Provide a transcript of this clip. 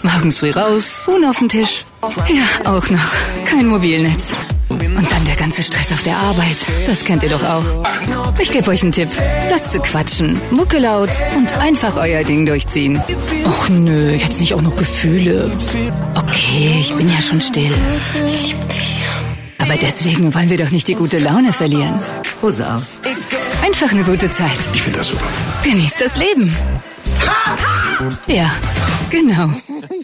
Morgens früh raus, Huhn auf den Tisch. Ja, auch noch. Kein Mobilnetz. Und dann der ganze Stress auf der Arbeit. Das kennt ihr doch auch. Ich gebe euch einen Tipp. Lasst sie quatschen, Mucke laut und einfach euer Ding durchziehen. Och nö, jetzt nicht auch noch Gefühle. Okay, ich bin ja schon still. Ich lieb dich. Aber deswegen wollen wir doch nicht die gute Laune verlieren. Hose aus. Einfach eine gute Zeit. Ich finde das super. Genießt das Leben. Ja, genau.